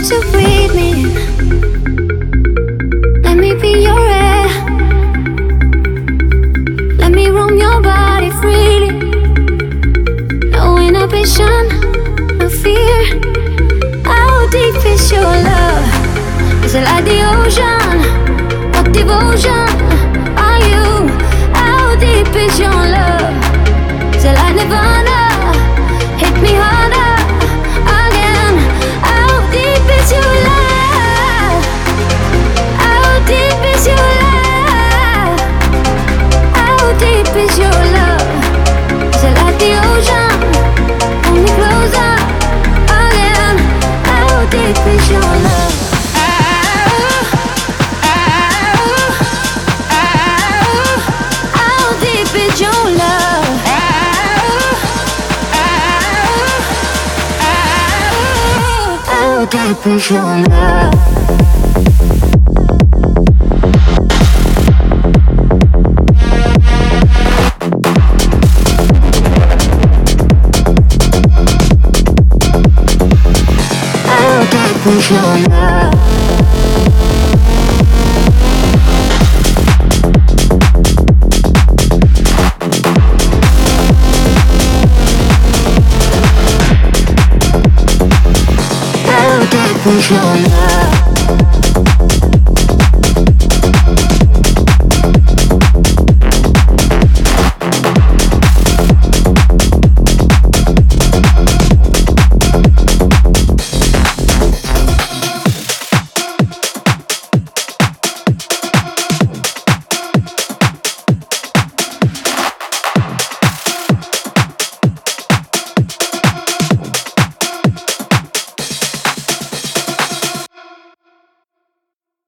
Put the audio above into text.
to breathe me in. Let me be your air. Let me roam your body freely. No inhibition, no fear. How deep is your love? Is it like the ocean? What devotion are you? How deep is your love? Is it like Nirvana? Hit me harder again. How deep is your love? How deep is your love? How deep is your love? Is it like the ocean? Pull me closer again. How deep is your love? How deep is your love? How deep is your love? How deep is your love? How deep is your love?